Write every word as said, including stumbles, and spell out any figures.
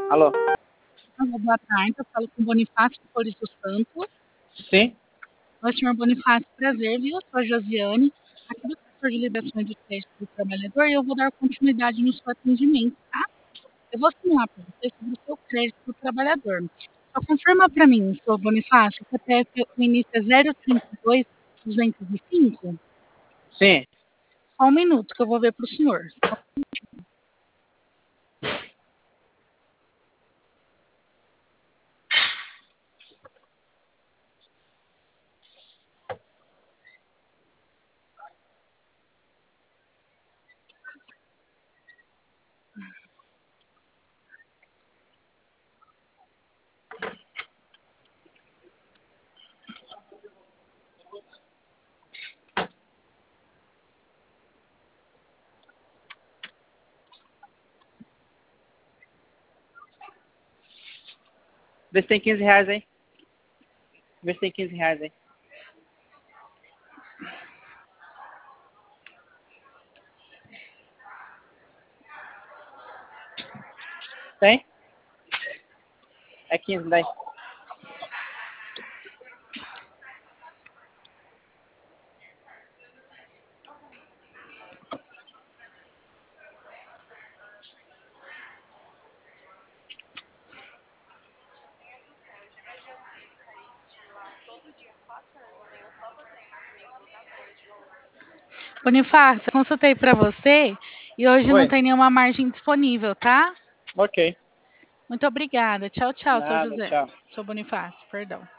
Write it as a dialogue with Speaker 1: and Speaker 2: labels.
Speaker 1: Alô?
Speaker 2: Boa tarde, eu falo com o Bonifácio Flores dos Santos.
Speaker 1: Sim?
Speaker 2: Oi, senhor Bonifácio, prazer, viu? Eu sou a Josiane, aqui do setor de liberação de crédito do trabalhador, e eu vou dar continuidade no seu atendimento, tá? Eu vou assinar para você sobre o seu crédito do trabalhador. Só confirma para mim, senhor Bonifácio, que até o início é zero trinta e dois, duzentos e cinco?
Speaker 1: Sim.
Speaker 2: Só um minuto que eu vou ver para o senhor. Só
Speaker 1: Vê se tem quinze reais aí. Vê se tem quinze reais aí. Tem? É quinze daí.
Speaker 2: Bonifácio, eu consultei para você e hoje não
Speaker 1: Oi.
Speaker 2: tem nenhuma margem disponível, tá?
Speaker 1: Ok.
Speaker 2: Muito obrigada. Tchau, tchau, seu
Speaker 1: Nada,
Speaker 2: José.
Speaker 1: tchau.
Speaker 2: Seu Bonifácio, perdão.